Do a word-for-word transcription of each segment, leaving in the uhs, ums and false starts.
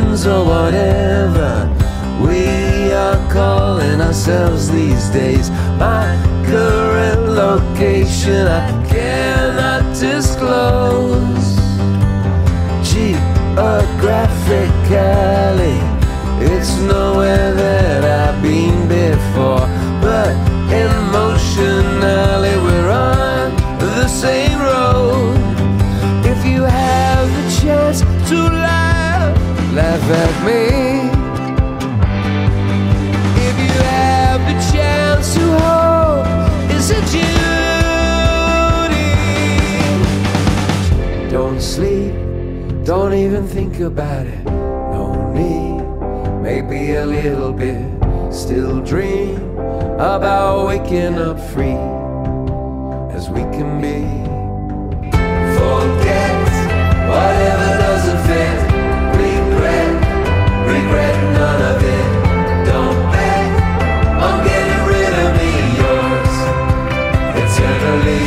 friends or whatever we are calling ourselves these days. My current location I cannot disclose. Geographically, it's nowhere that I've been before, but emotionally we're on the same road. If you have the chance to laugh, laugh at me. If you have the chance to hope, it's a duty. Don't sleep, don't even think about it. No need, maybe a little bit. Still dream about waking up free as we can be. Forget whatever doesn't fit. Regret, regret none of it. Don't bet on getting rid of me, yours eternally.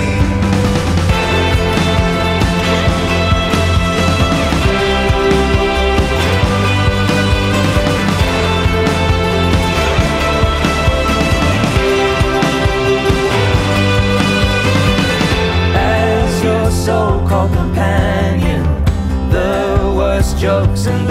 So-called companion, the worst jokes in